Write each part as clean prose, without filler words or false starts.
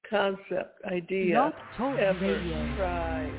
concept, idea, Blog Talk effort, Radio. prize.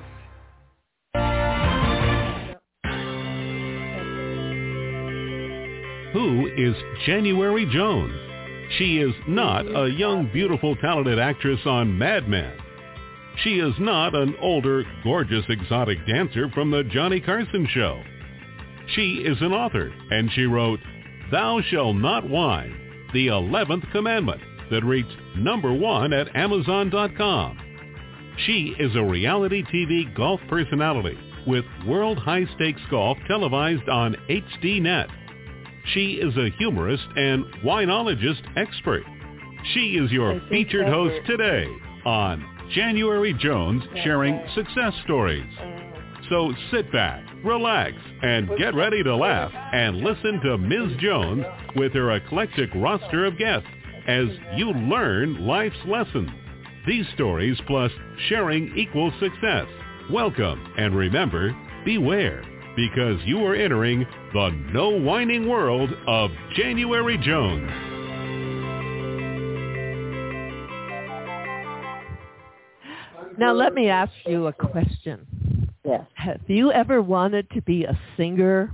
Who is January Jones? She is not a young, beautiful, talented actress on Mad Men. She is not an older, gorgeous, exotic dancer from the Johnny Carson show. She is an author, and she wrote Thou Shalt Not Whine, the 11th Commandment, that reached #1 at Amazon.com. She is a reality TV golf personality with World High Stakes Golf televised on HDNet. She is a humorist and winologist expert. She is your featured host today on January Jones Sharing Success Stories. So sit back, relax, and get ready to laugh and listen to Ms. Jones with her eclectic roster of guests as you learn life's lessons. These stories plus sharing equals success. Welcome, and remember, beware, because you are entering the no whining world of January Jones. Now let me ask you a question. Yes. Have you ever wanted to be a singer?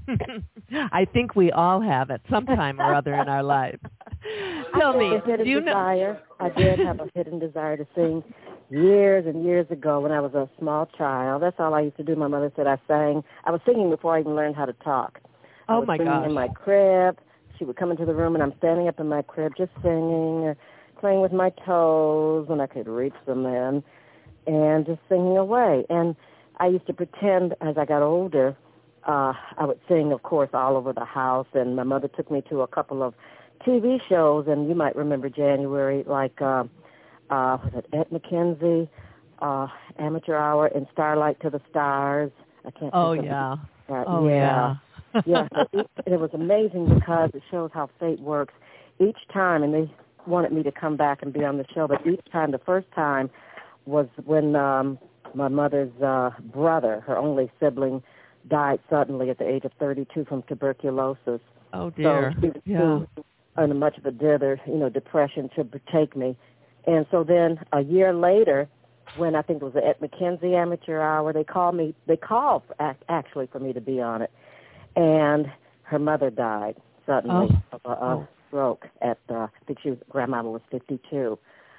I think we all have at some time or other in our life. Tell me, do you know? I did have a hidden desire to sing years and years ago when I was a small child. That's all I used to do. My mother said I sang. I was singing before I even learned how to talk. Oh, my gosh. In my crib. She would come into the room, and I'm standing up in my crib just singing or playing with my toes when I could reach them then, and just singing away. And I used to pretend as I got older, I would sing, of course, all over the house, and my mother took me to a couple of TV shows, and you might remember January, like, was it Ed McKenzie, Amateur Hour, and Starlight to the Stars. I can't think yeah. of it. Oh, yeah. Yeah, it was amazing because it shows how fate works. Each time, and they wanted me to come back and be on the show, but each time, the first time was when my mother's brother, her only sibling, died suddenly at the age of 32 from tuberculosis. Oh, dear. So she was in much of a depression to take me. And so then a year later, when I think it was the Ed McKenzie Amateur Hour, they called actually for me to be on it. And her mother died suddenly of a stroke at, I think grandmama was 52.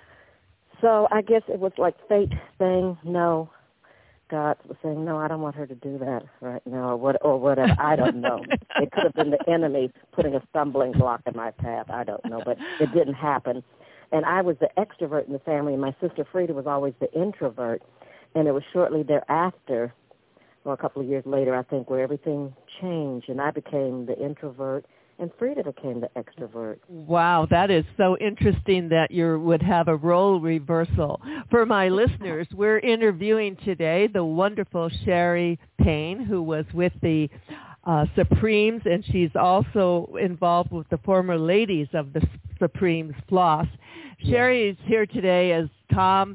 So I guess it was like fate saying no. God was saying, no, I don't want her to do that right now, or whatever. I don't know. It could have been the enemy putting a stumbling block in my path. I don't know, but it didn't happen. And I was the extrovert in the family, and my sister Frida was always the introvert. And it was shortly thereafter, a couple of years later, I think, where everything changed, and I became the introvert, and Frida became the extrovert. Wow, that is so interesting that you would have a role reversal. For my listeners, we're interviewing today the wonderful Sherry Payne, who was with the Supremes, and she's also involved with the former ladies of the Supremes Floss. Sherry is here today as Tom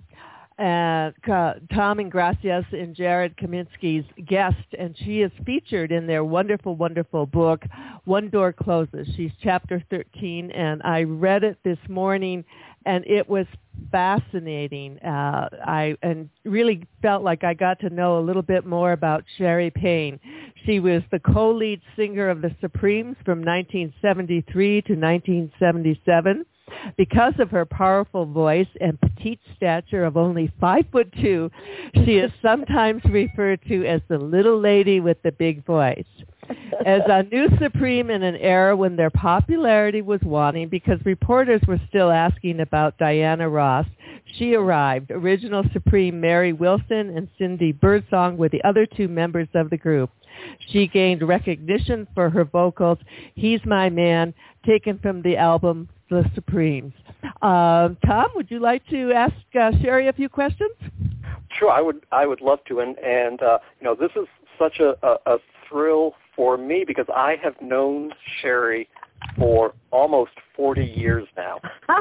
Ingracias and Jared Kaminsky's guest, and she is featured in their wonderful, wonderful book, One Door Closes. She's chapter 13, and I read it this morning, and it was fascinating. I really felt like I got to know a little bit more about Sherry Payne. She was the co-lead singer of the Supremes from 1973 to 1977. Because of her powerful voice and petite stature of only 5'2", she is sometimes referred to as the little lady with the big voice. As a new Supreme in an era when their popularity was waning because reporters were still asking about Diana Ross, she arrived. Original Supreme Mary Wilson and Cindy Birdsong were the other two members of the group. She gained recognition for her vocals, He's My Man, taken from the album The Supremes. Tom, would you like to ask Sherry a few questions? Sure, I would love to, and this is such a thrill for me because I have known Sherry for almost 40 years now.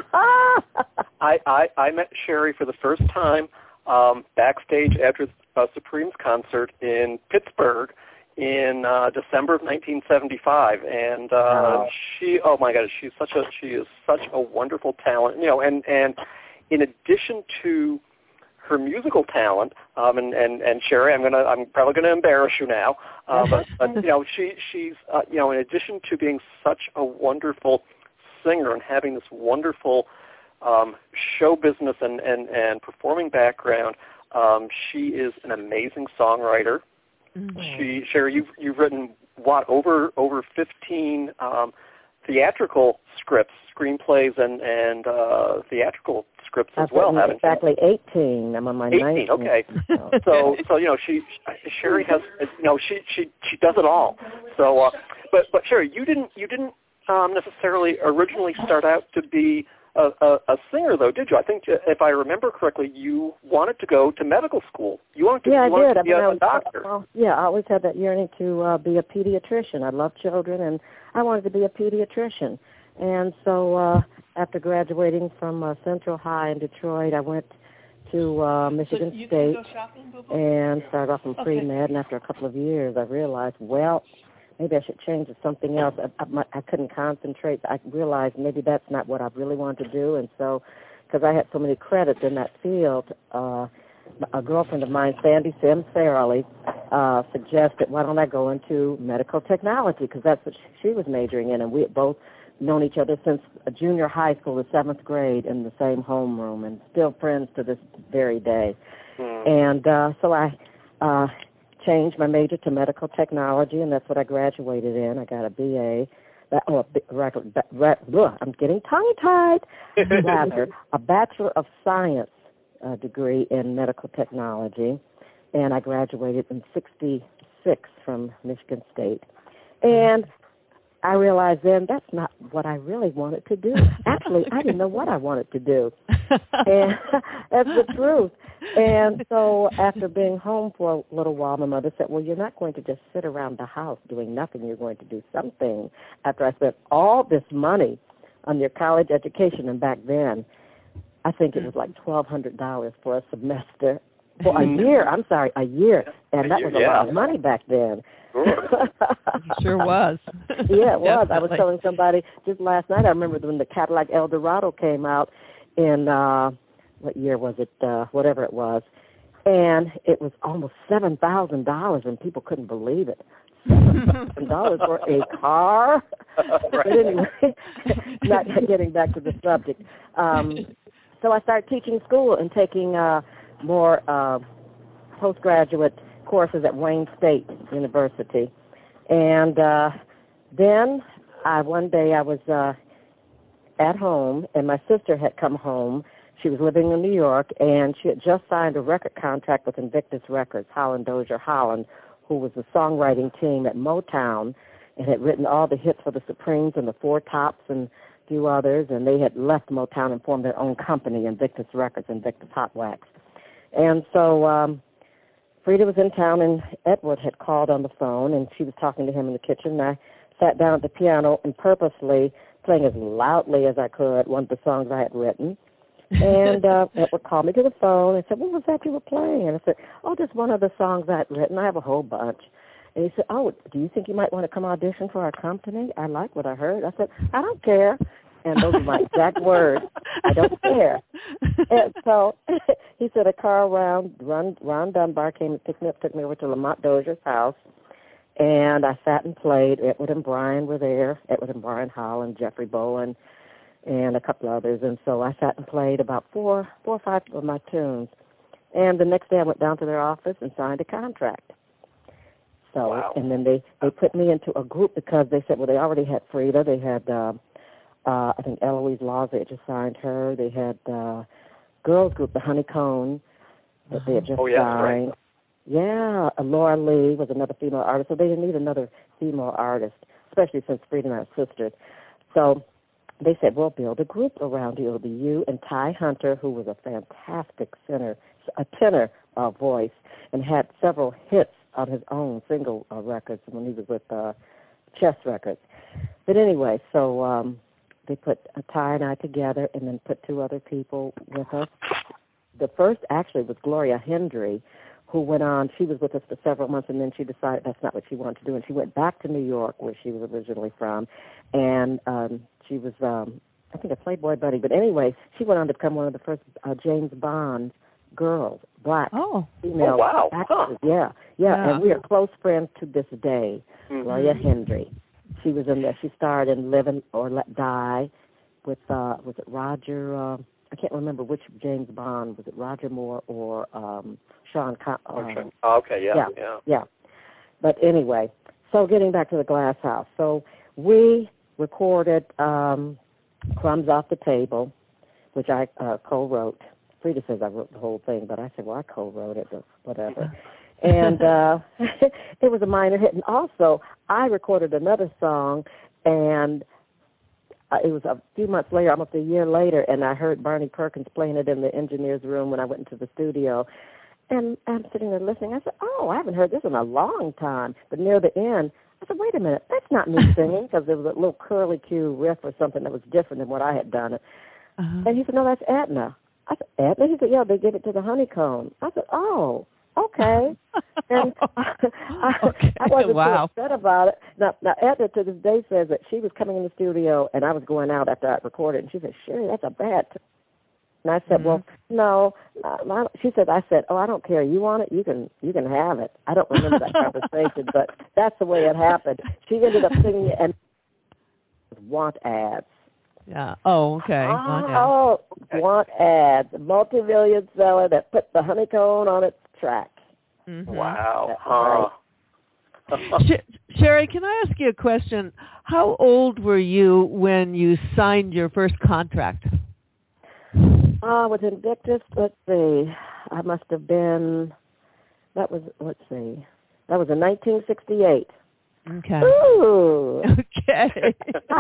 I met Sherry for the first time backstage after a Supremes concert in Pittsburgh in December of 1975, and she, oh my God, she is such a wonderful talent, and in addition to her musical talent, and Sherry, I'm probably gonna embarrass you now, but she's in addition to being such a wonderful singer and having this wonderful show business and performing background, she is an amazing songwriter. Mm-hmm. Sherry, you've written over 15 theatrical scripts, screenplays, and theatrical scripts as well, haven't you? Exactly 18. I'm on my 18. 19th. Okay. So Sherry has she does it all. So but Sherry, you didn't necessarily originally start out to be a singer, though, did you? I think, if I remember correctly, you wanted to go to medical school. You wanted to be a doctor. I always had that yearning to be a pediatrician. I love children, and I wanted to be a pediatrician. And so after graduating from Central High in Detroit, I went to Michigan State and started off in pre-med, and after a couple of years, I realized, maybe I should change to something else. I couldn't concentrate. I realized maybe that's not what I really wanted to do. And so, because I had so many credits in that field, a girlfriend of mine, Sandy Sims Farrelly, suggested, why don't I go into medical technology, because that's what she was majoring in. And we had both known each other since junior high school, the 7th grade, in the same homeroom, and still friends to this very day. And so I changed my major to medical technology, and that's what I graduated in. I got a BA. I'm getting tongue-tied. Rather, a Bachelor of Science degree in medical technology, and I graduated in '66 from Michigan State. And I realized then that's not what I really wanted to do. Actually, I didn't know what I wanted to do. And that's the truth. And so after being home for a little while, my mother said, well, you're not going to just sit around the house doing nothing. You're going to do something. After I spent all this money on your college education, and back then, I think it was like $1,200 for a semester. For a year. I'm sorry, a year. And that was a lot of money back then. Sure. Sure was. Yeah, it was. I was telling somebody just last night, I remember when the Cadillac Eldorado came out in, what year was it, whatever it was, and it was almost $7,000, and people couldn't believe it. $7,000 for a car? But anyway, not getting back to the subject. So I started teaching school and taking more postgraduate courses at Wayne State University. And then one day I was at home, and my sister had come home. She was living in New York, and she had just signed a record contract with Invictus Records, Holland Dozier Holland, who was the songwriting team at Motown and had written all the hits for the Supremes and the Four Tops and a few others, and they had left Motown and formed their own company, Invictus Records, Invictus Hot Wax. And so Frida was in town, and Edward had called on the phone, and she was talking to him in the kitchen, and I sat down at the piano and purposely, playing as loudly as I could, one of the songs I had written. And Edward called me to the phone and said, what was that you were playing? And I said, just one of the songs I had written. I have a whole bunch. And he said, do you think you might want to come audition for our company? I like what I heard. I said, I don't care. And those are my exact words. I don't care. And so he said a car around, Ron Dunbar came and picked me up, took me over to Lamont Dozier's house. And I sat and played. Edward and Brian were there, Edward and Brian Holland, Jeffrey Bowen, and a couple others. And so I sat and played about four or five of my tunes. And the next day I went down to their office and signed a contract. So, wow. And then they put me into a group because they said, well, they already had Frida. They had, I think Eloise Laws, they had just signed her. They had girls group, the Honeycomb, that they had just signed. Right. Yeah, Laura Lee was another female artist. So they didn't need another female artist, especially since Frida and I are sisters. So they said, we'll build a group around you. It'll be you and Ty Hunter, who was a fantastic tenor voice, and had several hits on his own single records when he was with Chess Records. But anyway, so they put Ty and I together and then put two other people with us. The first actually was Gloria Hendry, who went on. She was with us for several months, and then she decided that's not what she wanted to do, and she went back to New York, where she was originally from, and she was I think a Playboy Bunny. But anyway, she went on to become one of the first James Bond girls, black female actresses. Yeah. And we are close friends to this day. Gloria Hendry. She was in there. She starred in Live or Let Die with was it Roger? I can't remember which James Bond. Was it Roger Moore or Sean? Yeah. But anyway, so getting back to the Glass House. So we recorded Crumbs Off the Table, which I co-wrote. Frida says I wrote the whole thing, but I said, well, I co-wrote it, but whatever. And it was a minor hit. And also, I recorded another song, and it was a few months later, almost a year later, and I heard Barney Perkins playing it in the engineer's room when I went into the studio. And I'm sitting there listening. I said, oh, I haven't heard this in a long time. But near the end, I said, wait a minute, that's not me singing, because there was a little curly-cue riff or something that was different than what I had done. And he said, no, that's Edna. I said, Edna? He said, yeah, they gave it to the Honeycomb. I said, oh, okay. And I wasn't too upset about it. Now, Edna to this day says that she was coming in the studio, and I was going out after I recorded, and she said, Sherry, that's a bad And I said, well, no. She said, I said, oh, I don't care. You want it? You can have it. I don't remember that conversation, but that's the way it happened. She ended up singing it and want ads. Yeah. Oh, okay. Want ads. A multi-million seller that put the Honeycomb on its track. Mm-hmm. Wow. Right. Sherry, can I ask you a question? How old were you when you signed your first contract? With Invictus, let's see. I must have been, that was in 1968. Okay. Ooh. Okay.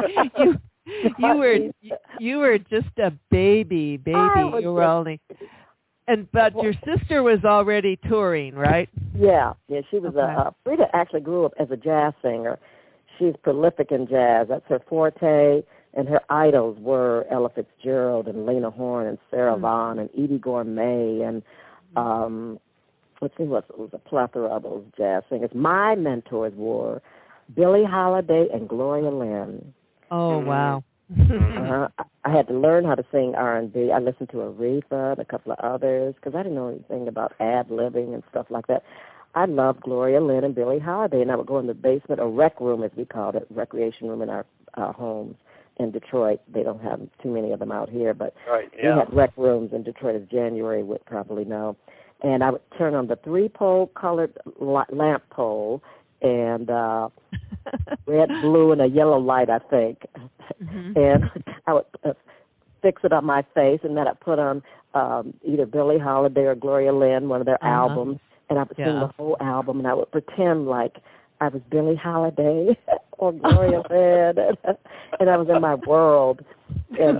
You were just a baby. You were only, but your sister was already touring, right? Yeah. She was Frida actually grew up as a jazz singer. She's prolific in jazz. That's her forte, and her idols were Ella Fitzgerald and Lena Horne and Sarah Vaughan and Edie Gourmet and let's see, what was a plethora of those jazz singers. My mentors were Billie Holiday and Gloria Lynn. Oh, wow. I had to learn how to sing R&B. I listened to Aretha and a couple of others because I didn't know anything about ad-libbing and stuff like that. I loved Gloria Lynn and Billie Holiday, and I would go in the basement, or rec room as we called it, recreation room in our homes in Detroit. They don't have too many of them out here, but we had rec rooms in Detroit, as January would probably know. And I would turn on the 3-pole colored lamp pole and red, blue, and a yellow light, I think. And I would fix it on my face, and then I'd put on either Billie Holiday or Gloria Lynn, one of their albums, and I would sing the whole album, and I would pretend like I was Billie Holiday or Gloria Lynn, and I was in my world. And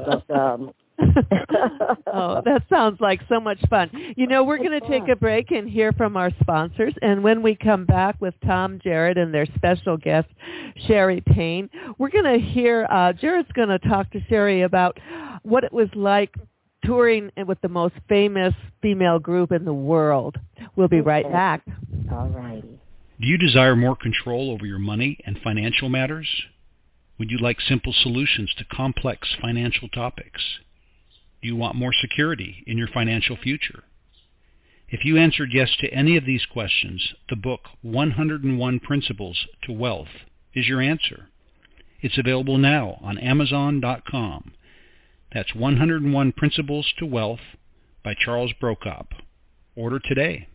oh, that sounds like so much fun. You know, we're going to take a break and hear from our sponsors, and when we come back with Tom Jarrett and their special guest, Sherry Payne, we're going to hear, Jarrett's going to talk to Sherry about what it was like touring with the most famous female group in the world. We'll be right back. All righty. Do you desire more control over your money and financial matters? Would you like simple solutions to complex financial topics? Do you want more security in your financial future? If you answered yes to any of these questions, the book 101 Principles to Wealth is your answer. It's available now on Amazon.com. That's 101 Principles to Wealth by Charles Brokop. Order today.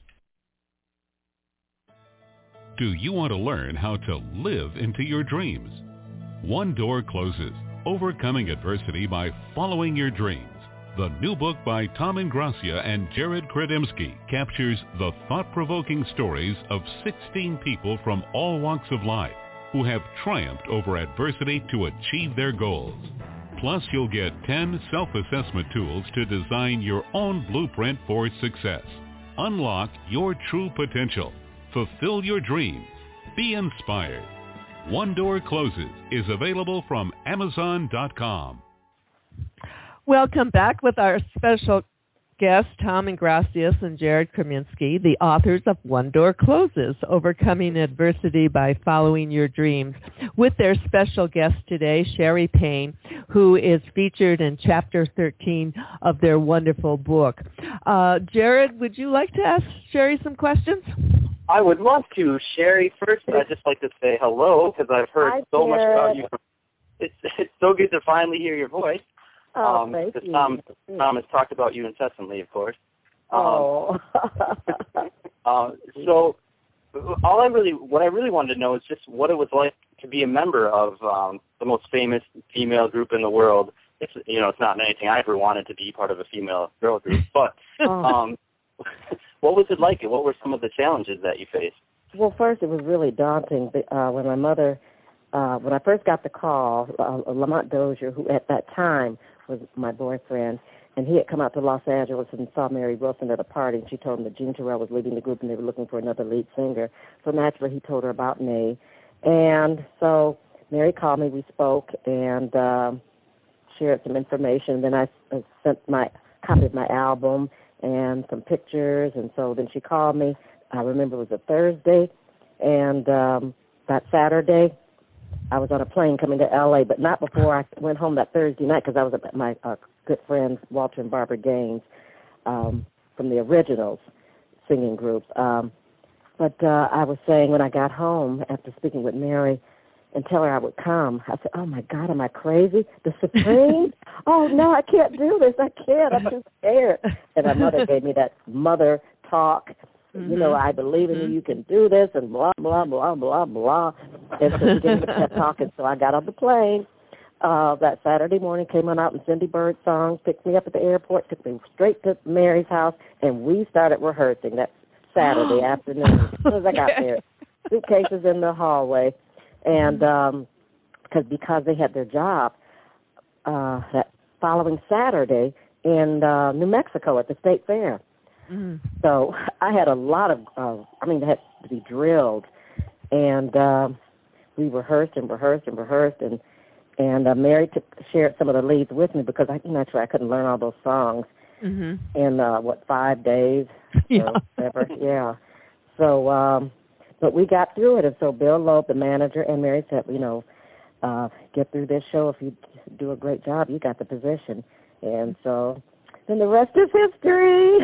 Do you want to learn how to live into your dreams? One Door Closes, Overcoming Adversity by Following Your Dreams. The new book by Tom Ingracia and Jared Kredemski captures the thought-provoking stories of 16 people from all walks of life who have triumphed over adversity to achieve their goals. Plus, you'll get 10 self-assessment tools to design your own blueprint for success. Unlock your true potential. Fulfill your dreams. Be inspired. One Door Closes is available from Amazon.com. Welcome back with our special guests, Tom Ingracias and Jared Kaminsky, the authors of One Door Closes, Overcoming Adversity by Following Your Dreams, with their special guest today, Sherry Payne, who is featured in Chapter 13 of their wonderful book. Jared, would you like to ask Sherry some questions? I would love to. Sherry, first, I'd just like to say hello, because I've heard so much about you. It's so good to finally hear your voice. Thank you. Tom has talked about you incessantly, of course. So, what I really wanted to know is just what it was like to be a member of the most famous female group in the world. It's not anything I ever wanted to be part of a female girl group, but what was it like? What were some of the challenges that you faced? Well, first, it was really daunting when my mother, when I first got the call, Lamont Dozier, who at that time was my boyfriend, and he had come out to Los Angeles and saw Mary Wilson at a party, and she told him that Jean Terrell was leaving the group and they were looking for another lead singer. So naturally, he told her about me. And so Mary called me, we spoke, and shared some information. Then I sent my copy of my album and some pictures, and so then she called me. I remember it was a Thursday, and that Saturday, I was on a plane coming to L.A., but not before I went home that Thursday night because I was at my good friends Walter and Barbara Gaines from the Originals singing group. But I was saying when I got home after speaking with Mary and tell her I would come, I said, oh, my God, am I crazy? The Supremes? Oh, no, I can't do this. I can't. I'm too scared. And my mother gave me that mother talk. Mm-hmm. I believe in you. You can do this, and blah, blah, blah, blah, blah. And so she gave me that talk, and so I got on the plane that Saturday morning, came on out in Cindy Bird songs, picked me up at the airport, took me straight to Mary's house, and we started rehearsing that Saturday afternoon. As soon as I got there, suitcases in the hallway, and because they had their job that following Saturday in New Mexico at the State Fair. Mm-hmm. So I had a lot of, they had to be drilled, and we rehearsed, and Mary shared some of the leads with me because I couldn't learn all those songs in 5 days or whatever. Yeah. So, but we got through it, and so Bill Loeb, the manager, and Mary said, get through this show. If you do a great job, you got the position, and so. And the rest is history.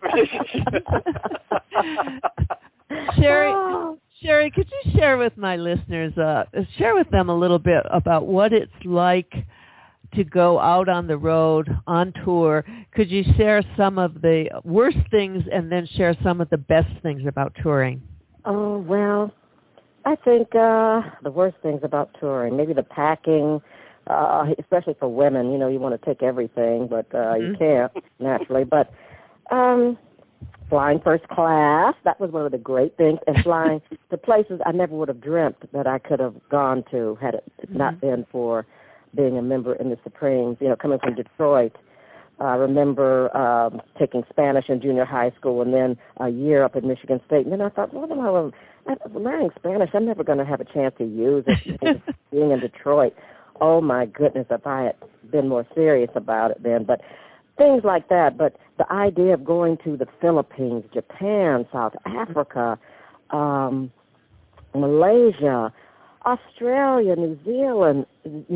Sherry, could you share with my listeners, share with them a little bit about what it's like to go out on the road, on tour? Could you share some of the worst things and then share some of the best things about touring? Oh, well, I think the worst things about touring, maybe the packing, especially for women, you want to take everything, but you can't, naturally. But flying first class, that was one of the great things, and flying to places I never would have dreamt that I could have gone to had it not been for being a member in the Supremes, coming from Detroit. I remember taking Spanish in junior high school and then a year up at Michigan State. And then I thought, what am I learning Spanish? I'm never going to have a chance to use it being in Detroit. Oh, my goodness, if I had been more serious about it then. But things like that. But the idea of going to the Philippines, Japan, South Africa, Malaysia, Australia, New Zealand,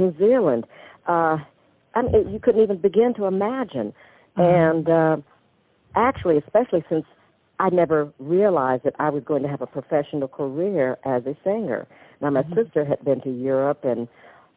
you couldn't even begin to imagine. And actually, especially since I never realized that I was going to have a professional career as a singer. Now, my sister had been to Europe and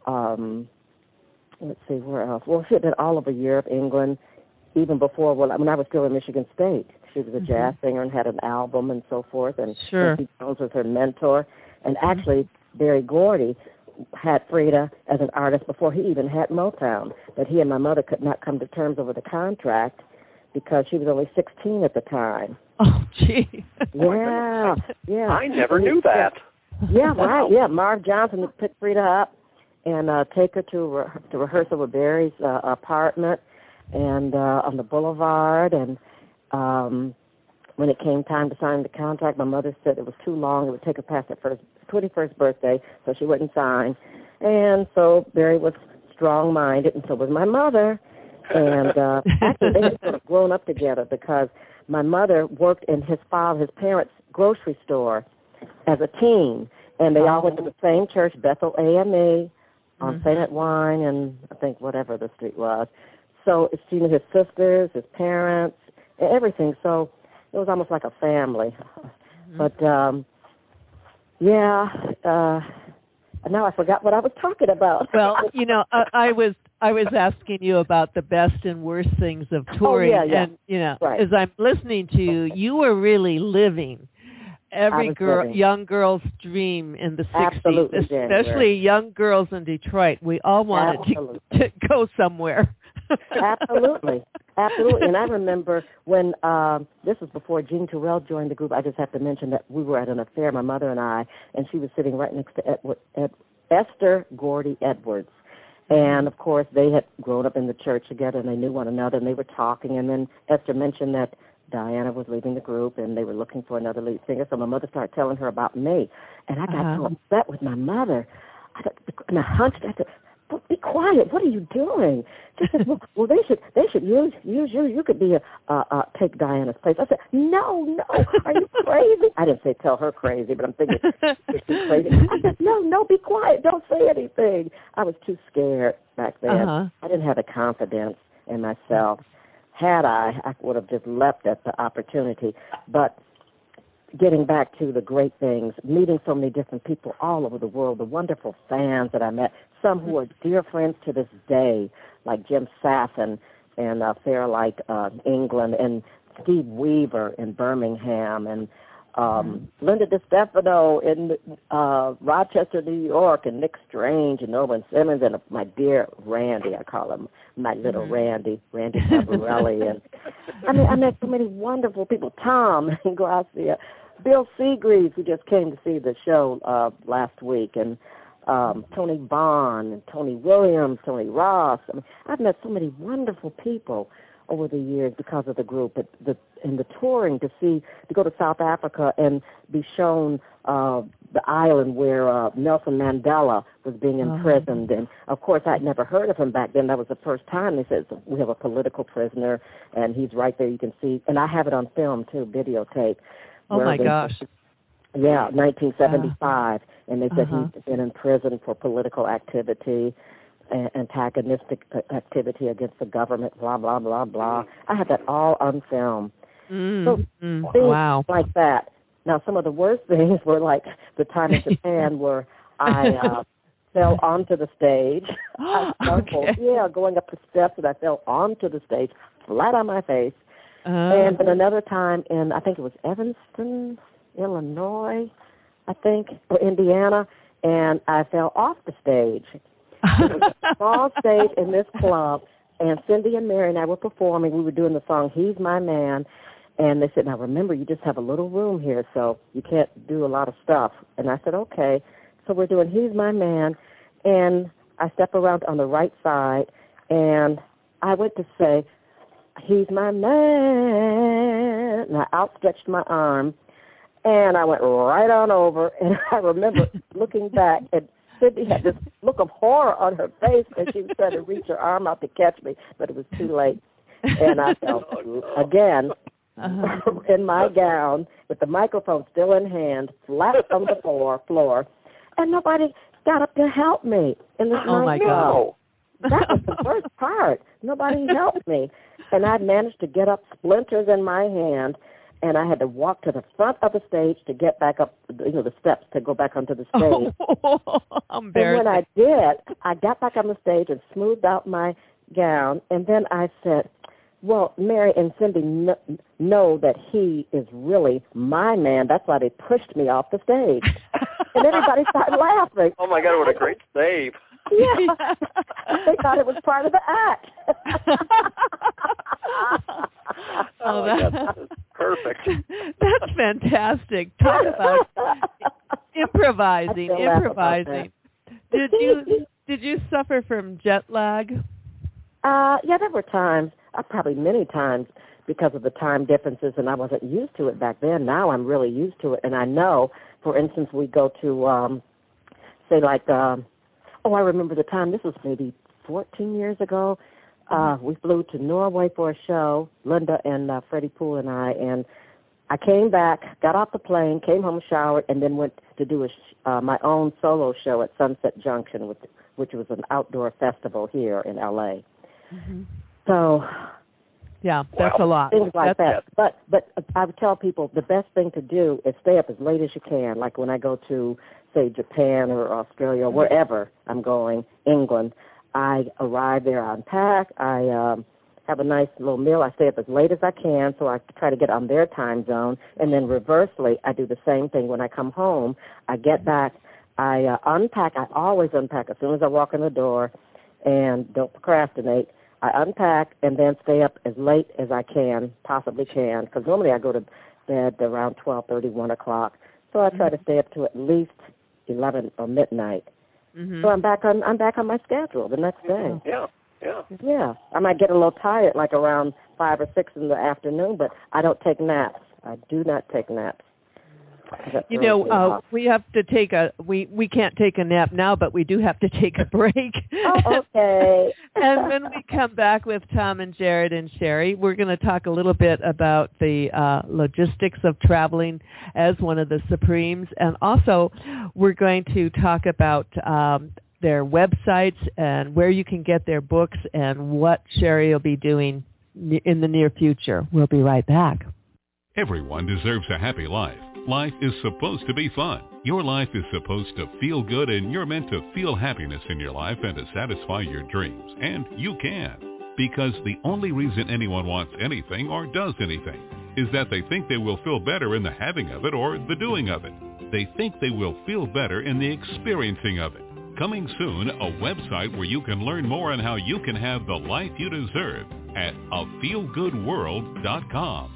let's see, where else? Well, she had been all over Europe, England, even before, when I was still in Michigan State. She was a jazz singer and had an album and so forth, and Quincy Jones was her mentor. And actually, Berry Gordy had Frida as an artist before he even had Motown, but he and my mother could not come to terms over the contract because she was only 16 at the time. Oh, gee. Yeah. I never knew that. Yeah, right. Yeah, Marv Johnson would pick Frida up and take her to rehearsal with Barry's apartment and on the boulevard. And when it came time to sign the contract, my mother said it was too long. It would take her past her 21st birthday, so she wouldn't sign. And so Barry was strong-minded, and so was my mother. And actually, they had sort of grown up together because my mother worked in his parents' grocery store as a teen, and they all went to the same church, Bethel AME, on St. Edwine, and I think whatever the street was. So she knew his sisters, his parents, everything. So it was almost like a family. But now I forgot what I was talking about. Well, I was asking you about the best and worst things of touring, and as I'm listening to you, you were really living every young girl's dream in the 60s, Absolutely, especially young girls in Detroit. We all wanted to go somewhere. Absolutely. And I remember when, this was before Jean Terrell joined the group, I just have to mention that we were at an affair, my mother and I, and she was sitting right next to Esther Gordy Edwards. And, of course, they had grown up in the church together, and they knew one another, and they were talking. And then Esther mentioned that Diana was leaving the group, and they were looking for another lead singer. So my mother started telling her about me. And I got so upset with my mother. And I hunched. I said, be quiet. What are you doing? She said, well, they should use you. You could be take Diana's place. I said, no, are you crazy? I didn't say tell her crazy, but I'm thinking, is she crazy? I said, no, be quiet. Don't say anything. I was too scared back then. I didn't have the confidence in myself. Had I would have just leapt at the opportunity. But getting back to the great things, meeting so many different people all over the world, the wonderful fans that I met, some who are dear friends to this day, like Jim Sasson in Fairlight, England, and Steve Weaver in Birmingham, and Linda DiStefano in Rochester, New York, and Nick Strange and Norman Simmons, and my dear Randy, I call him my little Randy Cavarelli. And I met so many wonderful people, Tom and Gracia, Bill Seagreaves, who just came to see the show last week, and Tony Bond, and Tony Williams, Tony Ross. I've met so many wonderful people over the years because of the group, and the touring to go to South Africa and be shown the island where Nelson Mandela was being imprisoned. And, of course, I'd never heard of him back then. That was the first time. They said, we have a political prisoner, and he's right there. You can see. And I have it on film, too, videotape. Oh, my gosh. Yeah, 1975. And they said he's been in prison for political activity, antagonistic activity against the government, blah, blah, blah, blah. I have that all on film. So things like that. Now, some of the worst things were like the time in Japan where I fell onto the stage. I stumbled, going up the steps, and I fell onto the stage, flat on my face. And then another time in, I think it was Evanston, Illinois, or Indiana, and I fell off the stage. It was a small stage in this club, and Cindy and Mary and I were performing. We were doing the song, He's My Man, and they said, now remember, you just have a little room here, so you can't do a lot of stuff. And I said, okay. So we're doing He's My Man, and I step around on the right side, and I went to say, He's my man, and I outstretched my arm, and I went right on over, and I remember looking back, and Cindy had this look of horror on her face, and she was trying to reach her arm out to catch me, but it was too late. And I fell again in my gown with the microphone still in hand, flat on the floor, and nobody got up to help me. And oh, my God. That was the worst part. Nobody helped me. And I managed to get up, splinters in my hand, and I had to walk to the front of the stage to get back up, the steps to go back onto the stage. And when I did, I got back on the stage and smoothed out my gown, and then I said, well, Mary and Cindy know that he is really my man. That's why they pushed me off the stage. And everybody started laughing. Oh, my God, what a great save. Yeah. They thought it was part of the act. That's perfect. That's fantastic. Talk about improvising. Did you suffer from jet lag? Yeah, there were times, probably many times, because of the time differences, and I wasn't used to it back then. Now I'm really used to it, and I know, for instance, we go to, I remember the time, this was maybe 14 years ago, We flew to Norway for a show, Linda and Freddie Poole and I came back, got off the plane, came home, showered, and then went to do my own solo show at Sunset Junction, which was an outdoor festival here in L.A. Mm-hmm. So, yeah, that's a lot. Things like that. But I would tell people the best thing to do is stay up as late as you can. Like when I go to, say, Japan or Australia or wherever I'm going, England, I arrive there, I unpack, I have a nice little meal. I stay up as late as I can, so I try to get on their time zone. And then reversely, I do the same thing when I come home. I get back, I unpack. I always unpack as soon as I walk in the door, and don't procrastinate. I unpack and then stay up as late as I possibly can, because normally I go to bed around 12:30, 1 o'clock. So I try to stay up to at least 11 or midnight. Mm-hmm. So I'm back on my schedule the next day. Yeah. I might get a little tired, like around 5 or 6 in the afternoon, but I don't take naps. I do not take naps. We have to take we can't take a nap now, but we do have to take a break. Oh, okay. And when we come back with Tom and Jared and Sherry, we're going to talk a little bit about the logistics of traveling as one of the Supremes, and also we're going to talk about their websites and where you can get their books and what Sherry will be doing in the near future. We'll be right back. Everyone deserves a happy life. Life is supposed to be fun. Your life is supposed to feel good, and you're meant to feel happiness in your life and to satisfy your dreams. And you can. Because the only reason anyone wants anything or does anything is that they think they will feel better in the having of it or the doing of it. They think they will feel better in the experiencing of it. Coming soon, a website where you can learn more on how you can have the life you deserve at afeelgoodworld.com.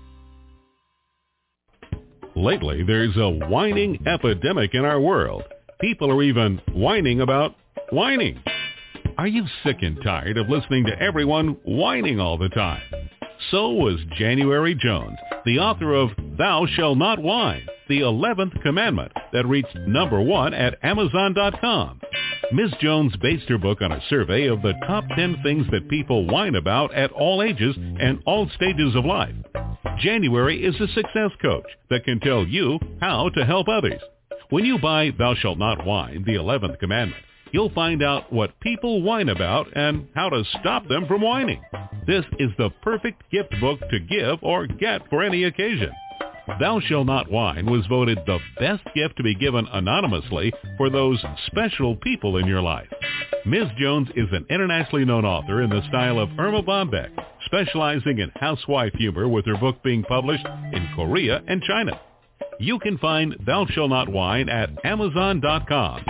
Lately, there's a whining epidemic in our world. People are even whining about whining. Are you sick and tired of listening to everyone whining all the time? So was January Jones, the author of Thou Shalt Not Whine, the 11th commandment that reached #1 at Amazon.com. Ms. Jones based her book on a survey of the top 10 things that people whine about at all ages and all stages of life. January is a success coach that can tell you how to help others. When you buy Thou Shalt Not Whine, the 11th commandment, you'll find out what people whine about and how to stop them from whining. This is the perfect gift book to give or get for any occasion. Thou Shalt Not Whine was voted the best gift to be given anonymously for those special people in your life. Ms. Jones is an internationally known author in the style of Irma Bombeck, specializing in housewife humor, with her book being published in Korea and China. You can find Thou Shalt Not Whine at Amazon.com.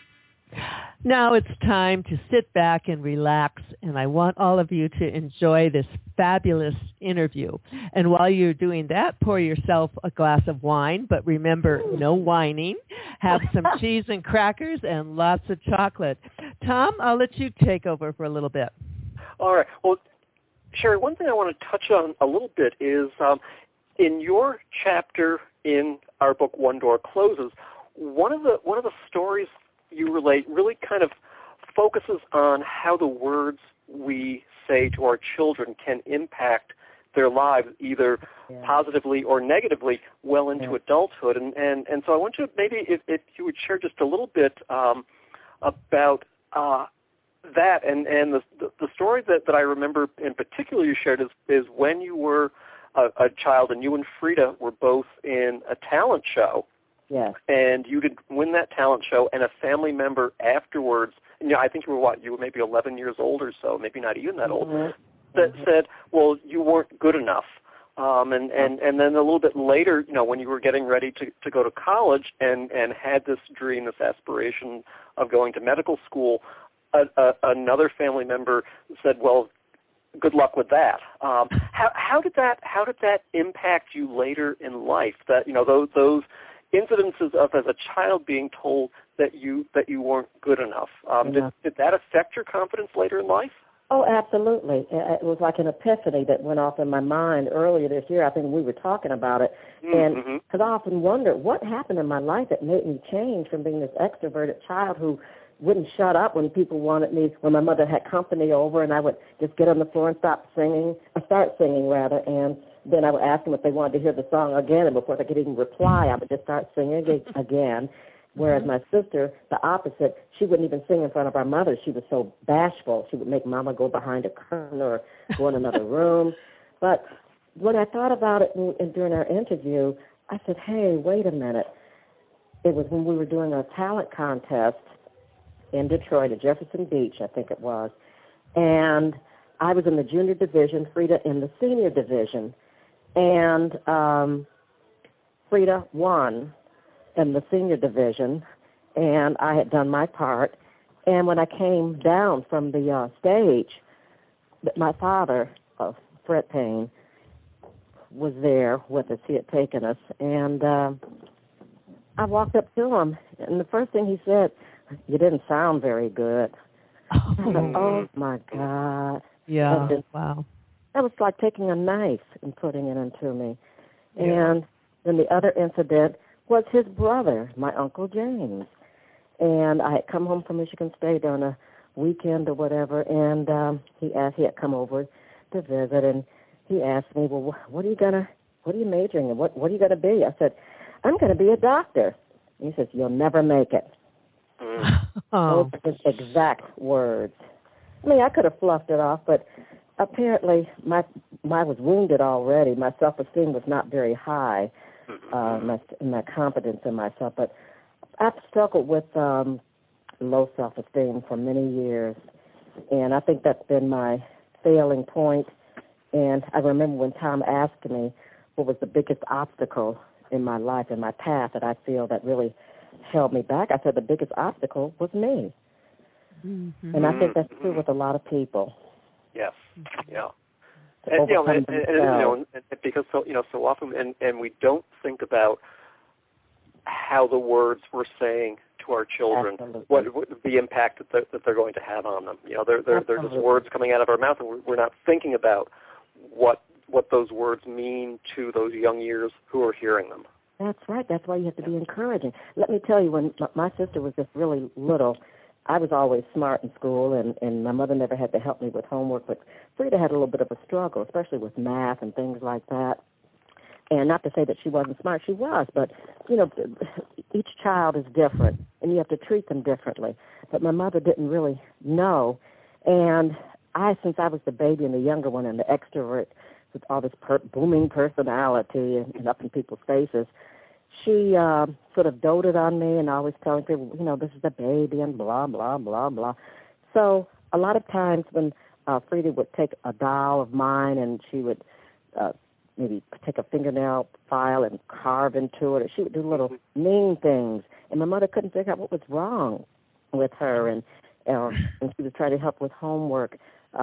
Now it's time to sit back and relax, and I want all of you to enjoy this fabulous interview. And while you're doing that, pour yourself a glass of wine, but remember, no whining. Have some cheese and crackers and lots of chocolate. Tom, I'll let you take over for a little bit. All right. Well, Sherry, one thing I want to touch on a little bit is in your chapter in our book, One Door Closes, one of the stories you relate really kind of focuses on how the words we say to our children can impact their lives, either positively or negatively, well into adulthood. And so I want you to maybe, if you would share just a little bit about that. And the story that I remember in particular you shared is when you were a child and you and Frida were both in a talent show. Yes. And you did win that talent show, and a family member afterwards, and I think you were maybe 11 years old or so, maybe not even that old, that said, well, you weren't good enough. And then a little bit later, when you were getting ready to go to college and had this dream, this aspiration of going to medical school, another family member said, well, good luck with that. How did that impact you later in life? That those incidences of as a child being told that you weren't good enough. Did that affect your confidence later in life? Oh, absolutely. It was like an epiphany that went off in my mind earlier this year. I think we were talking about it. And because I often wonder what happened in my life that made me change from being this extroverted child who wouldn't shut up when people wanted me, when my mother had company over, and I would just get on the floor and start singing, and then I would ask them if they wanted to hear the song again, and before they could even reply, I would just start singing again. Whereas my sister, the opposite, she wouldn't even sing in front of our mother. She was so bashful. She would make Mama go behind a curtain or go in another room. But when I thought about it during our interview, I said, hey, wait a minute. It was when we were doing a talent contest in Detroit at Jefferson Beach, I think it was. And I was in the junior division, Frida in the senior division. And Frida won in the senior division, and I had done my part. And when I came down from the stage, my father, Fred Payne, was there with us. He had taken us. And I walked up to him, and the first thing he said, you didn't sound very good. Oh my God. Yeah, wow. That was like taking a knife and putting it into me. Yeah. And then the other incident was his brother, my Uncle James. And I had come home from Michigan State on a weekend or whatever, and he had come over to visit, and he asked me, well, what are you majoring in? What are you going to be? I said, I'm going to be a doctor. And he says, you'll never make it. Oh. Those are his exact words. I mean, I could have fluffed it off, but apparently I was wounded already. My self-esteem was not very high, my confidence in myself. But I've struggled with low self-esteem for many years, and I think that's been my failing point. And I remember when Tom asked me what was the biggest obstacle in my life, in my path, that I feel that really held me back, I said the biggest obstacle was me. Mm-hmm. And I think that's true with a lot of people. Yes, yeah. And because so often, and we don't think about how the words we're saying to our children, what the impact that they're going to have on them. They're just words coming out of our mouth, and we're not thinking about what those words mean to those young ears who are hearing them. That's right. That's why you have to be encouraging. Let me tell you, when my sister was just really little, I was always smart in school, and my mother never had to help me with homework, but Frida had a little bit of a struggle, especially with math and things like that. And not to say that she wasn't smart, she was, but, each child is different, and you have to treat them differently. But my mother didn't really know, and since I was the baby and the younger one and the extrovert with all this booming personality and up in people's faces, she sort of doted on me and always telling people, this is the baby and blah, blah, blah, blah. So a lot of times when Frida would take a doll of mine and she would maybe take a fingernail file and carve into it, or she would do little mean things. And my mother couldn't figure out what was wrong with her, and she would try to help with homework.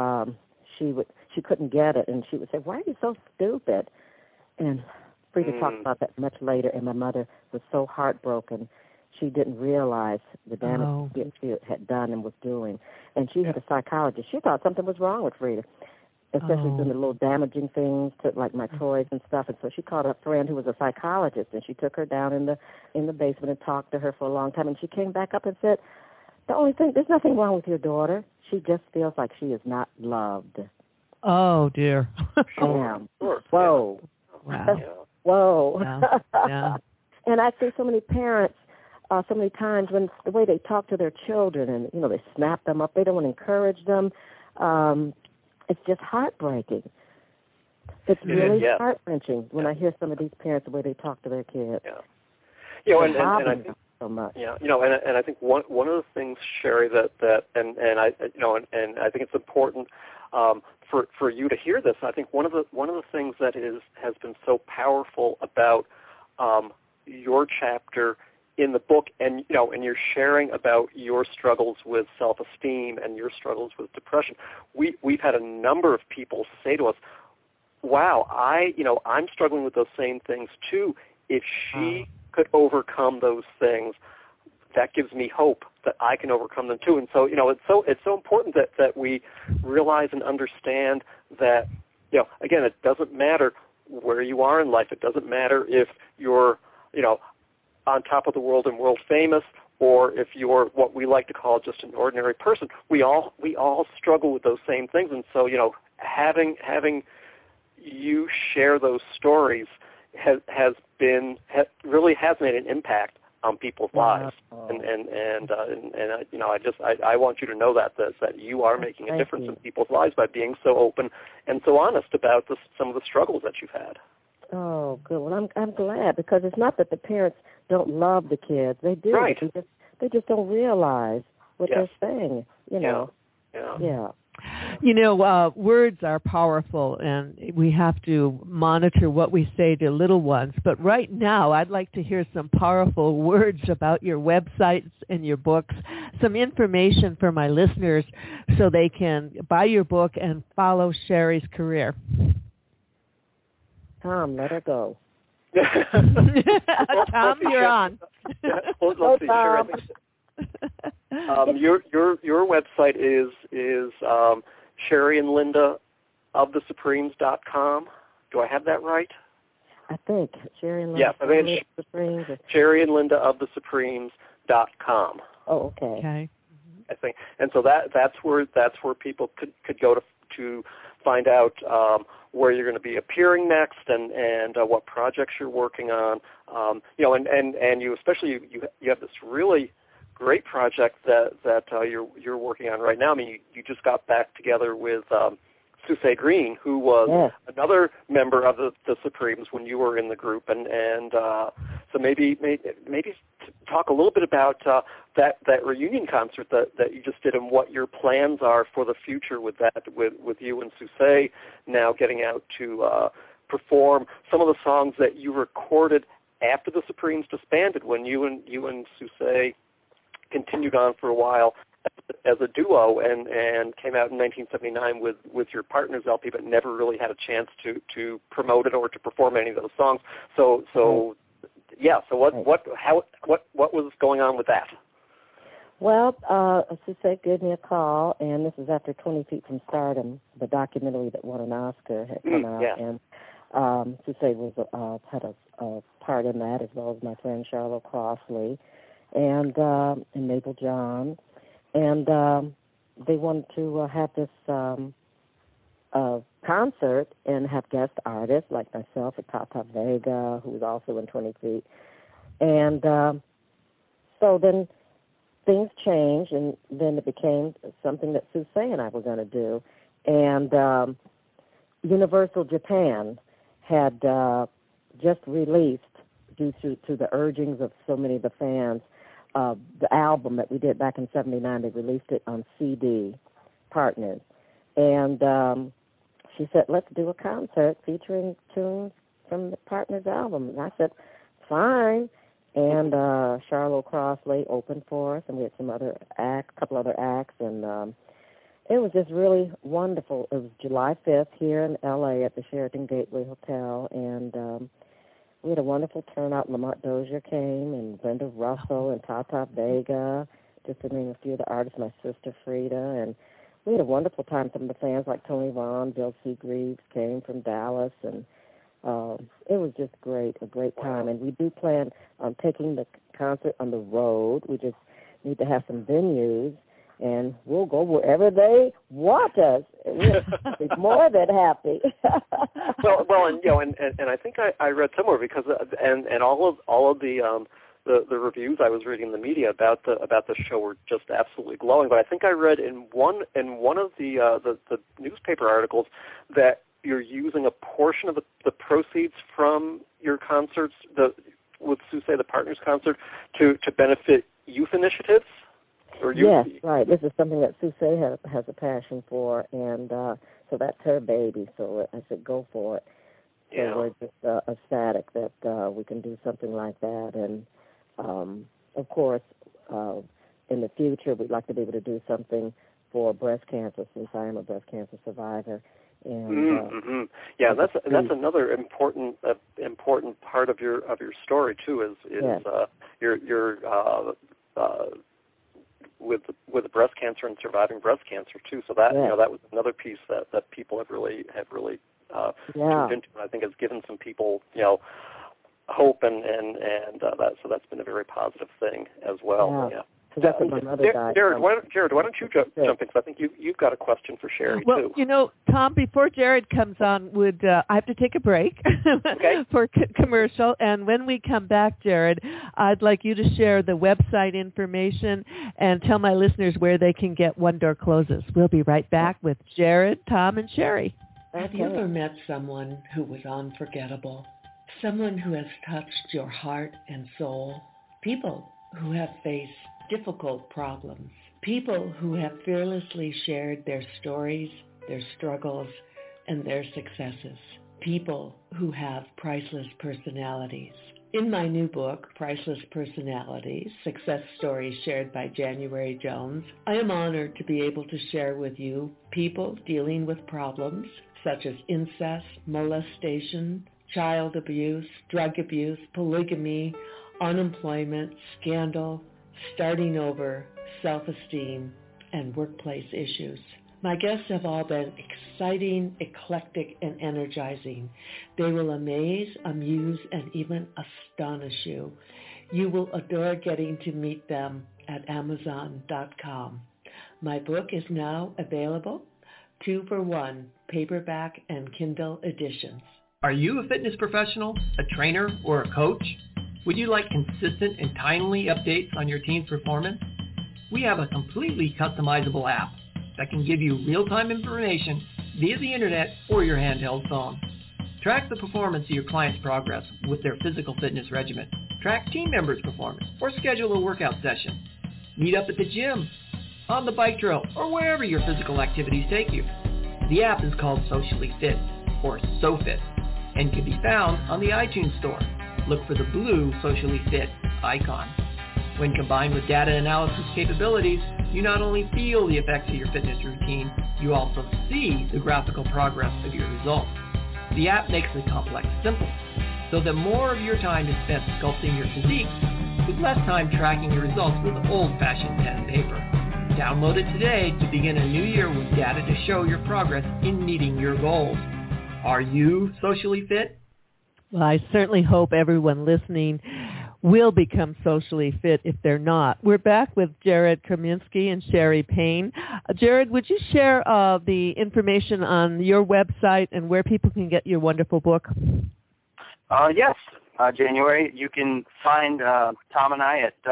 She couldn't get it, and she would say, why are you so stupid? And Frida talked about that much later, and my mother was so heartbroken. She didn't realize the damage she had done and was doing. And she had a psychologist. She thought something was wrong with Frida, especially doing the little damaging things to like my toys and stuff. And so she called a friend who was a psychologist, and she took her down in the basement and talked to her for a long time. And she came back up and said, there's nothing wrong with your daughter. She just feels like she is not loved. Oh, dear. Damn. Whoa. Wow. Whoa. Yeah. And I see so many parents, so many times when the way they talk to their children and, they snap them up, they don't want to encourage them. It's just heartbreaking. It's really heart-wrenching when I hear some of these parents, the way they talk to their kids. Yeah. And I think so much. Yeah, and I think one of the things, Sherry, that I think it's important for you to hear this. I think one of the things that has been so powerful about your chapter in the book, and you're sharing about your struggles with self-esteem and your struggles with depression. We've had a number of people say to us, "Wow, I'm struggling with those same things too. If she could overcome those things, that gives me hope that I can overcome them too." And so, it's so important that we realize and understand that, again, it doesn't matter where you are in life. It doesn't matter if you're, on top of the world and world famous, or if you're what we like to call just an ordinary person, we all struggle with those same things. And so, having you share those stories really has made an impact on people's lives. I want you to know that you are making a difference in people's lives by being so open and so honest about some of the struggles that you've had. Oh, good. Well, I'm glad, because it's not that the parents don't love the kids. They do. Right. They just don't realize what Yes. they're saying, Yeah. Words are powerful, and we have to monitor what we say to little ones. But right now, I'd like to hear some powerful words about your websites and your books, some information for my listeners so they can buy your book and follow Sherry's career. Tom, let her go. Tom, you're on. Let's see. Tom. Your website is Sherry and Linda of the Supremes.com. Do I have that right? I think Sherry and Linda. Yes, I think it's Supremes. Sherry and Linda of the Supremes.com. Oh, okay. Okay. I think, and so that's where people could go to find out where you're going to be appearing next, and what projects you're working on. And you especially you have this really great project that you're working on right now. I mean, you just got back together with Susie Green, who was another member of the Supremes when you were in the group, and so maybe talk a little bit about that reunion concert that you just did, and what your plans are for the future with that, with you and Susie now getting out to perform some of the songs that you recorded after the Supremes disbanded, when you and Susie continued on for a while as a duo and came out in 1979 with your Partners LP, but never really had a chance to promote it or to perform any of those songs. So what was going on with that? Well, Susie gave me a call, and this is after 20 Feet from Stardom, the documentary that won an Oscar had come out, and Susie had a part in that, as well as my friend Charlotte Crossley and Mabel John. And they wanted to have this concert and have guest artists like myself and Tata Vega, who was also in 20 Feet. And so then things changed, and then it became something that Susie and I were going to do. And Universal Japan had just released, due to the urgings of so many of the fans, the album that we did back in 79. They released it on CD, Partners. And she said, let's do a concert featuring tunes from the Partners album. And I said, fine. And Charlotte Crossley opened for us, and we had some other couple other acts, and it was just really wonderful. It was July 5th here in L.A. at the Sheraton Gateway Hotel, and we had a wonderful turnout. Lamont Dozier came, and Brenda Russell, and Tata Vega, just to name a few of the artists, my sister Frida, and we had a wonderful time. Some of the fans like Tony Vaughn, Bill Seagreaves came from Dallas, and it was just great, a great time. And we do plan on taking the concert on the road. We just need to have some venues, and we'll go wherever they want us. We'll be more than happy. well, and I think I read somewhere, because and all of the reviews I was reading in the media about the show were just absolutely glowing. But I think I read in one of the newspaper articles that you're using a portion of the proceeds from your concerts, with Susie, the Partners concert, to benefit youth initiatives? Yes, right. This is something that Susie has a passion for, and so that's her baby. So I said, go for it. Yeah. So we're just ecstatic that we can do something like that. And, of course, in the future, we'd like to be able to do something for breast cancer, since I am a breast cancer survivor. And yeah, that's another important part of your story too. Is yes. your with breast cancer and surviving breast cancer too. So that that was another piece that people have really tuned into, and I think has given some people hope, and so that's been a very positive thing as well. Yeah. That's what my mother died. Jared, why don't you jump in? Because I think you've got a question for Sherry, too. Well, Tom, before Jared comes on, I have to take a break for commercial. And when we come back, Jared, I'd like you to share the website information and tell my listeners where they can get One Door Closes. We'll be right back with Jared, Tom, and Sherry. Have you ever met someone who was unforgettable? Someone who has touched your heart and soul? People who have faced difficult problems. People who have fearlessly shared their stories, their struggles, and their successes. People who have priceless personalities. In my new book, Priceless Personalities, Success Stories Shared by January Jones, I am honored to be able to share with you people dealing with problems such as incest, molestation, child abuse, drug abuse, polygamy, unemployment, scandal, starting over, self-esteem, and workplace issues. My guests have all been exciting, eclectic, and energizing. They will amaze, amuse, and even astonish you. You will adore getting to meet them at Amazon.com. My book is now available, 2-for-1, paperback and Kindle editions. Are you a fitness professional, a trainer, or a coach? Would you like consistent and timely updates on your team's performance? We have a completely customizable app that can give you real-time information via the internet or your handheld phone. Track the performance of your client's progress with their physical fitness regimen. Track team members' performance or schedule a workout session. Meet up at the gym, on the bike trail, or wherever your physical activities take you. The app is called Socially Fit, or SoFit, and can be found on the iTunes Store. Look for the blue Socially Fit icon. When combined with data analysis capabilities, you not only feel the effects of your fitness routine, you also see the graphical progress of your results. The app makes the complex simple, so that more of your time is spent sculpting your physique, with less time tracking your results with old-fashioned pen and paper. Download it today to begin a new year with data to show your progress in meeting your goals. Are you socially fit? Well, I certainly hope everyone listening will become socially fit if they're not. We're back with Jared Kaminsky and Sherry Payne. Jared, would you share the information on your website and where people can get your wonderful book? Yes, January. You can find Tom and I at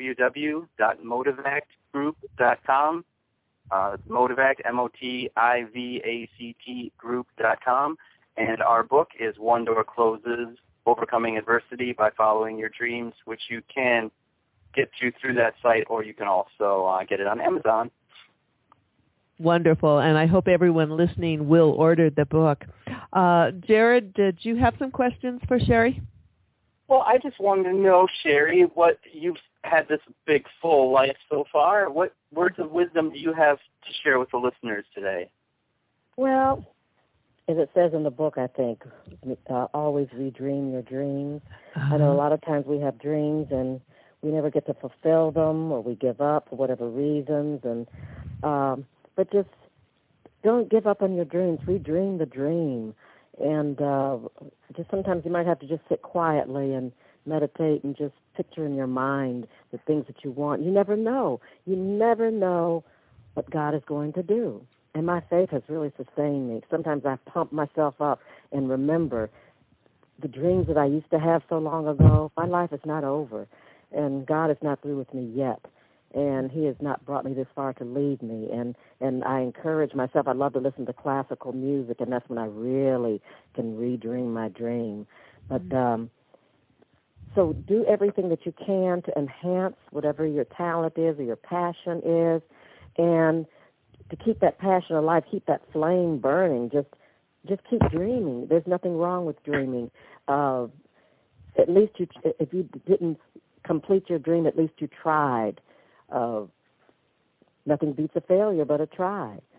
www.motivactgroup.com. Motivact, M-O-T-I-V-A-C-T group.com. And our book is One Door Closes, Overcoming Adversity by Following Your Dreams, which you can get to through that site, or you can also get it on Amazon. Wonderful, and I hope everyone listening will order the book. Jared, did you have some questions for Sherry? Well, I just wanted to know, Sherry, what you've had this big, full life so far. What words of wisdom do you have to share with the listeners today? Well, as it says in the book, I think, always redream your dreams. I know a lot of times we have dreams and we never get to fulfill them, or we give up for whatever reasons. And but just don't give up on your dreams. Redream the dream. And just sometimes you might have to just sit quietly and meditate and just picture in your mind the things that you want. You never know. You never know what God is going to do. And my faith has really sustained me. Sometimes I pump myself up and remember the dreams that I used to have so long ago. My life is not over, and God is not through with me yet. And he has not brought me this far to leave me. And I encourage myself. I love to listen to classical music, and that's when I really can redream my dream. But so do everything that you can to enhance whatever your talent is or your passion is, and to keep that passion alive, keep that flame burning. Just keep dreaming. There's nothing wrong with dreaming. At least if you didn't complete your dream, at least you tried. Nothing beats a failure but a try.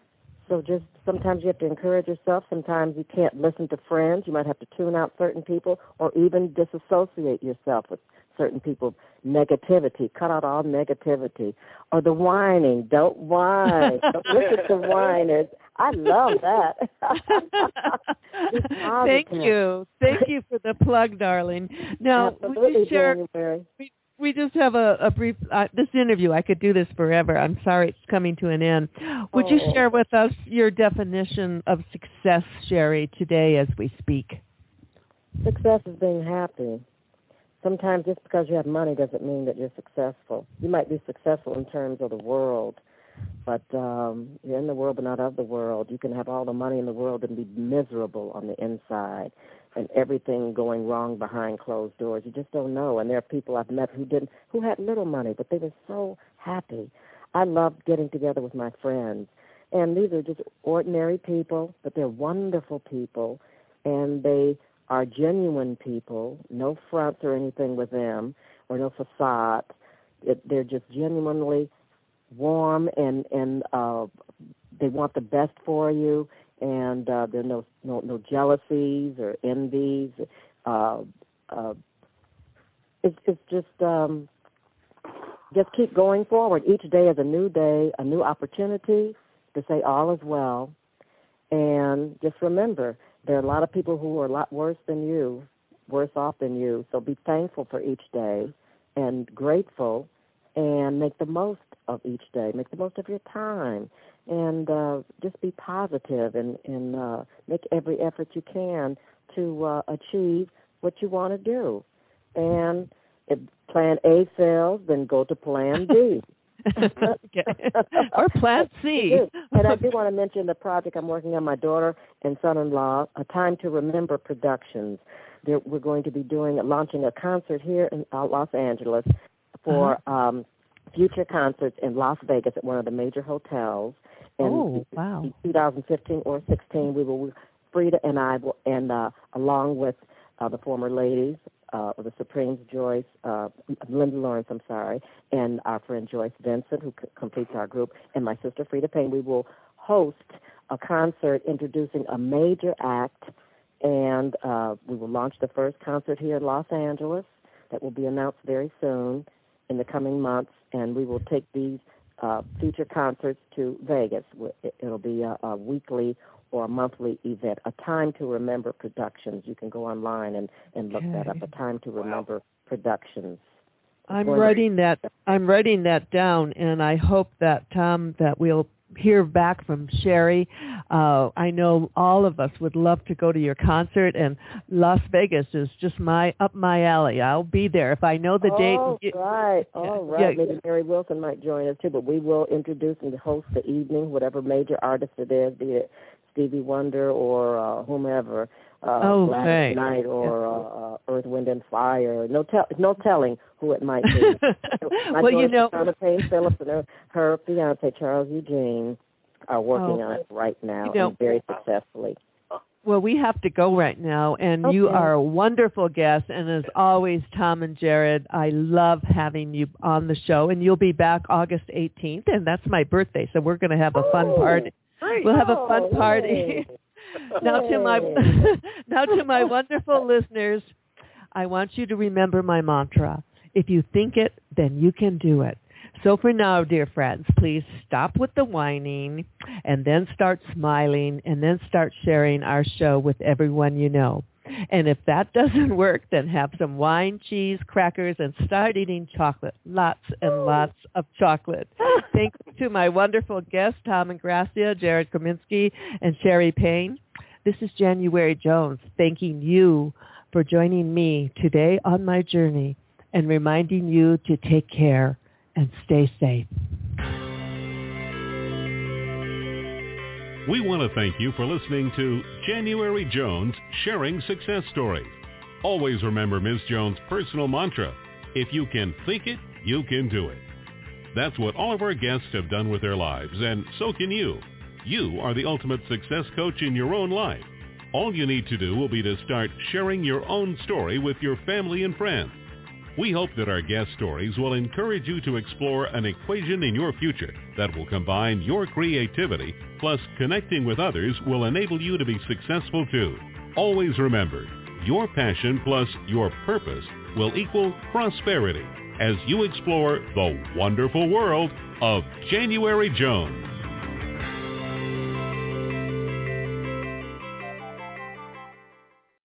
So just sometimes you have to encourage yourself. Sometimes you can't listen to friends. You might have to tune out certain people or even disassociate yourself with certain people. Negativity. Cut out all negativity. Or the whining. Don't whine. Don't listen to whiners. I love that. Thank you. Thank you for the plug, darling. Now, would you share... We just have a brief, this interview, I could do this forever. I'm sorry it's coming to an end. Would you share with us your definition of success, Sherry, today as we speak? Success is being happy. Sometimes just because you have money doesn't mean that you're successful. You might be successful in terms of the world, but you're in the world but not of the world. You can have all the money in the world and be miserable on the inside, and everything going wrong behind closed doors. You just don't know. And there are people I've met who had little money, but they were so happy. I loved getting together with my friends. And these are just ordinary people, but they're wonderful people, and they are genuine people, no fronts or anything with them, or no facade. They're just genuinely warm, and they want the best for you. And there are no jealousies or envies. It's just keep going forward. Each day is a new day, a new opportunity to say all is well. And just remember, there are a lot of people who are a lot worse off than you. So be thankful for each day and grateful, and make the most of each day. Make the most of your time. And just be positive and make every effort you can to achieve what you want to do. And if plan A fails, then go to plan B. Or plan C. And I do want to mention the project I'm working on, my daughter and son-in-law, A Time to Remember Productions. We're going to be launching a concert here in Los Angeles for future concerts in Las Vegas at one of the major hotels. And in 2015 or 16, Frida and I, along with the former ladies, the Supremes, Joyce, Linda Lawrence, and our friend Joyce Vincent, who completes our group, and my sister Frida Payne, we will host a concert introducing a major act, and we will launch the first concert here in Los Angeles that will be announced very soon in the coming months, and we will take these future concerts to Vegas. It'll be a weekly or a monthly event, A Time to Remember Productions. You can go online and look that up, A Time to Remember Productions. I'm writing that down, and I hope that, Tom, that we'll hear back from Sherry. I know all of us would love to go to your concert, and Las Vegas is just up my alley. I'll be there if I know the date. All right. Maybe Mary Wilson might join us too, but we will introduce and host the evening, whatever major artist it is, be it Stevie Wonder or whomever, Black Knight or Earth, Wind and Fire. No telling who it might be. Donna Payne Phillips and her fiance Charles Eugene are working on it right now, and very successfully. Well, we have to go right now, and you are a wonderful guest, and as always, Tom and Jared, I love having you on the show, and you'll be back August 18th, and that's my birthday, so we're going to have a fun party. We'll have a fun party. Now to my wonderful listeners, I want you to remember my mantra. If you think it, then you can do it. So for now, dear friends, please stop with the whining, and then start smiling, and then start sharing our show with everyone you know. And if that doesn't work, then have some wine, cheese, crackers, and start eating chocolate. Lots and lots of chocolate. Thank you to my wonderful guests, Tom Ingrassia, Jared Kaminsky, and Sherry Payne. This is January Jones, thanking you for joining me today on my journey and reminding you to take care and stay safe. We want to thank you for listening to January Jones Sharing Success Stories. Always remember Ms. Jones' personal mantra, if you can think it, you can do it. That's what all of our guests have done with their lives, and so can you. You are the ultimate success coach in your own life. All you need to do will be to start sharing your own story with your family and friends. We hope that our guest stories will encourage you to explore an equation in your future that will combine your creativity plus connecting with others will enable you to be successful too. Always remember, your passion plus your purpose will equal prosperity as you explore the wonderful world of January Jones.